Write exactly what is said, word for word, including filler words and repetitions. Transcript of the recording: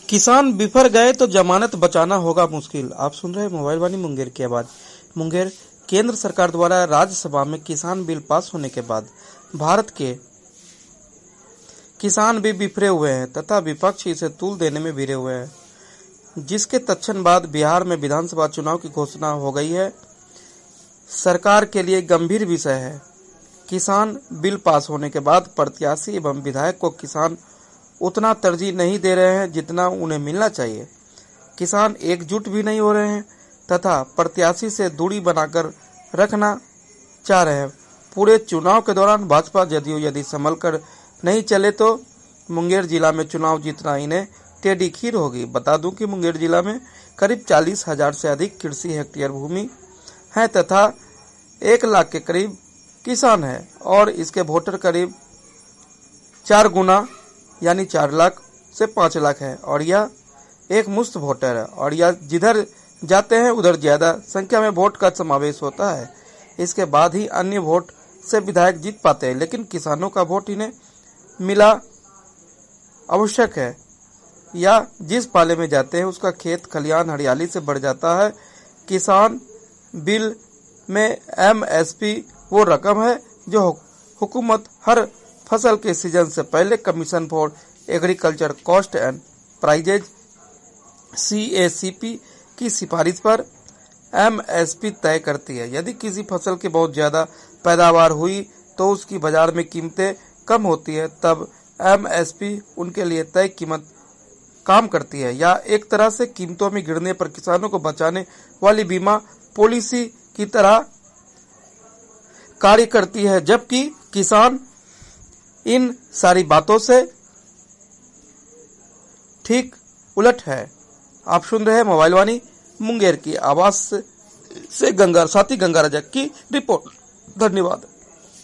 किसान बिफर गए तो जमानत बचाना होगा मुश्किल। आप सुन रहे हैं मोबाइल वाणी मुंगेर की आवाज। मुंगेर केंद्र सरकार द्वारा राज्यसभा में किसान बिल पास होने के बाद भारत के किसान भी बिफरे हुए हैं तथा विपक्ष इसे तूल देने में भिड़े हुए हैं, जिसके तत्क्षण बाद बिहार में विधानसभा चुनाव की घोषणा हो गई है। सरकार के लिए गंभीर विषय है। किसान बिल पास होने के बाद प्रत्याशी एवं विधायक को किसान उतना तरजीह नहीं दे रहे हैं जितना उन्हें मिलना चाहिए। किसान एकजुट भी नहीं हो रहे हैं तथा प्रत्याशी से दूरी बनाकर रखना चाह रहे हैं। पूरे चुनाव के दौरान भाजपा जदयू यदि संभल कर नहीं चले तो मुंगेर जिला में चुनाव जीतना इन्हें टेढ़ी खीर होगी। बता दूं कि मुंगेर जिला में करीब चालीस हजार से अधिक कृषि हेक्टेयर भूमि है तथा एक लाख के करीब किसान है और इसके वोटर करीब चार गुना यानी चार लाख से पाँच लाख है और यह एक मुश्त वोटर है और यह जिधर जाते हैं उधर ज्यादा संख्या में वोट का समावेश होता है। इसके बाद ही अन्य वोट से विधायक जीत पाते हैं, लेकिन किसानों का वोट इन्हें मिला आवश्यक है या जिस पाले में जाते हैं उसका खेत खलियान हरियाली से बढ़ जाता है। किसान बिल में एम एस पी वो रकम है जो हुकूमत हर फसल के सीजन से पहले commission for agriculture cost and prices C A C P की सिफारिश पर एम एस पी तय करती है। यदि किसी फसल की बहुत ज्यादा पैदावार हुई तो उसकी बाजार में कीमतें कम होती है, तब एम एस पी उनके लिए तय कीमत काम करती है या एक तरह से कीमतों में गिरने पर किसानों को बचाने वाली बीमा पॉलिसी की तरह कार्य करती है, जबकि किसान इन सारी बातों से ठीक उलट है। आप सुन रहे हैं मोबाइल वाणी मुंगेर की आवाज से गंगा साथी गंगा रजक की रिपोर्ट। धन्यवाद।